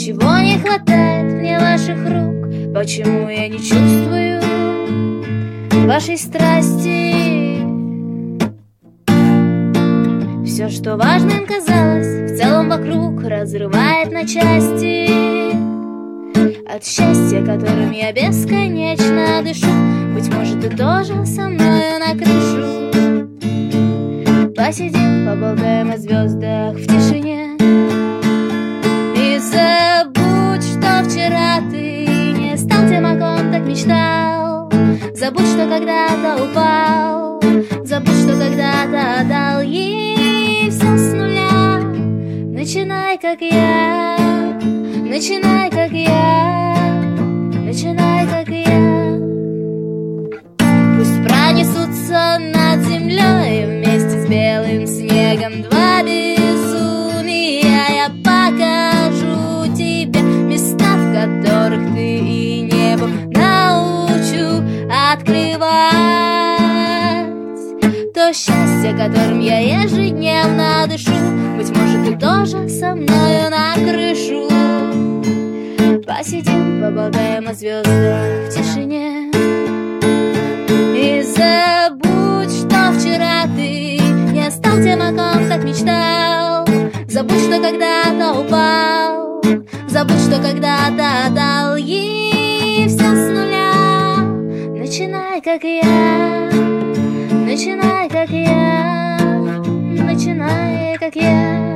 Чего не хватает мне ваших рук? Почему я не чувствую вашей страсти? Все, что важным казалось, в целом вокруг разрывает на части. От счастья, которым я бесконечно дышу, быть может, ты тоже со мною на крышу. Посидим, поболтаем о звездах в тишине. И забудь, что вчера ты не стал тем, о ком так мечтал. Забудь, что когда-то упал. Забудь, что когда-то отдал ей все с нуля. Начинай, как я. Начинай, как я. Начинай, как я. Пусть пронесутся над землей вместе с белым снегом два безумия. Я покажу тебе места, в которых ты и небо научу открывать то счастье, которым я ежедневно дышу. Быть может, ты тоже со мною на крышу. Посидим, поболтаем о звездах в тишине. И забудь, что вчера ты не стал тем, о ком так мечтал. Забудь, что когда-то упал. Забудь, что когда-то отдал ей все с нуля. Начинай, как я. Начинай, как я. Начинай, как я.